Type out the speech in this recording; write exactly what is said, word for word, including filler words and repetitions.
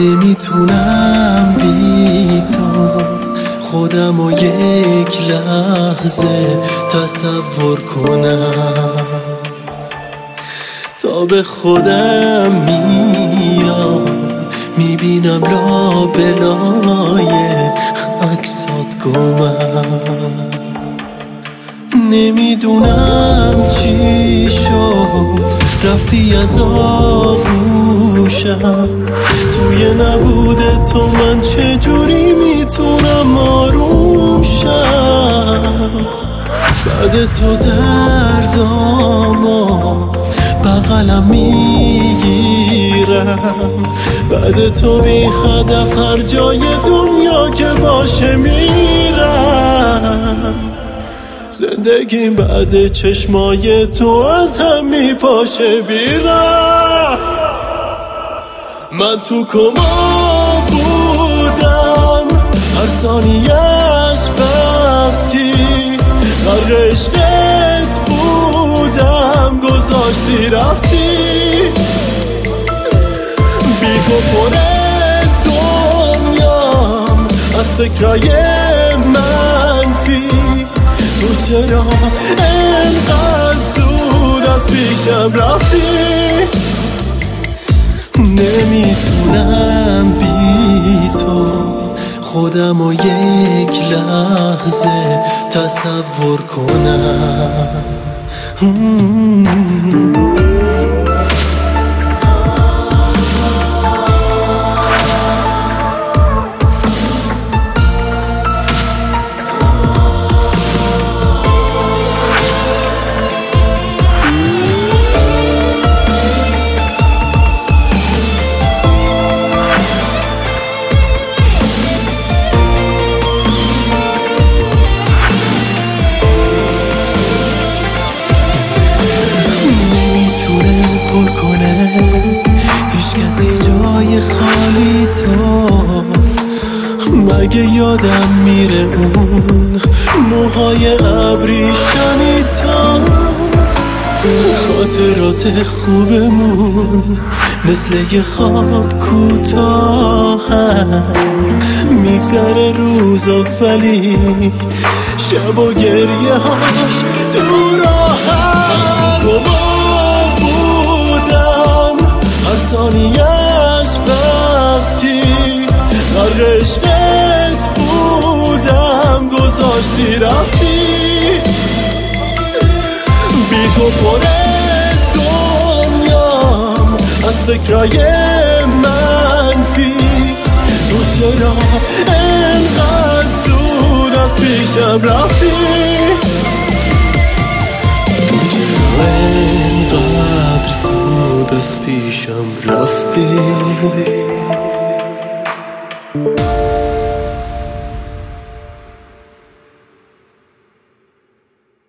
نمیتونم بی تو خودم و یک لحظه تصور کنم، تا به خودم میام میبینم لابلای عکسات گمم. نمیدونم چی شد رفتی از آغوشم، توی نبود تو من چجوری میتونم آروم شم. بعد تو دردامو بغلم میگیرم، بعد تو بی هدف هر جای دنیا که باشه میرم. زندگی بعد چشمای تو از هم میپاشه بیرم. من تو کما بودم هر ثانیه‌اش وقتی غرق عشقت بودم گذاشتی رفتی. بی تو پر دنیام از فکرای منفی، تو چرا انقدر زود از پیشم رفتی؟ نمیتونم بی تو خودم و یک لحظه تصور کنم. هیچ کسی جای خالی تو، مگه یادم میره اون موهای ابریشمی تو. خاطرات خوبمون مثل یه خواب کوتاهن، میگذره روزا ولی شب و گریه هاش تو راهن. هر ثانیه‌اش وقتی غرق عشقت بودم گذاشتی رفتی. بی تو پر دنیام از فکرای منفی، تو چرا انقدر زود از پیشم رفتی؟ تو چرا انقدر زود از پیشم رفتی؟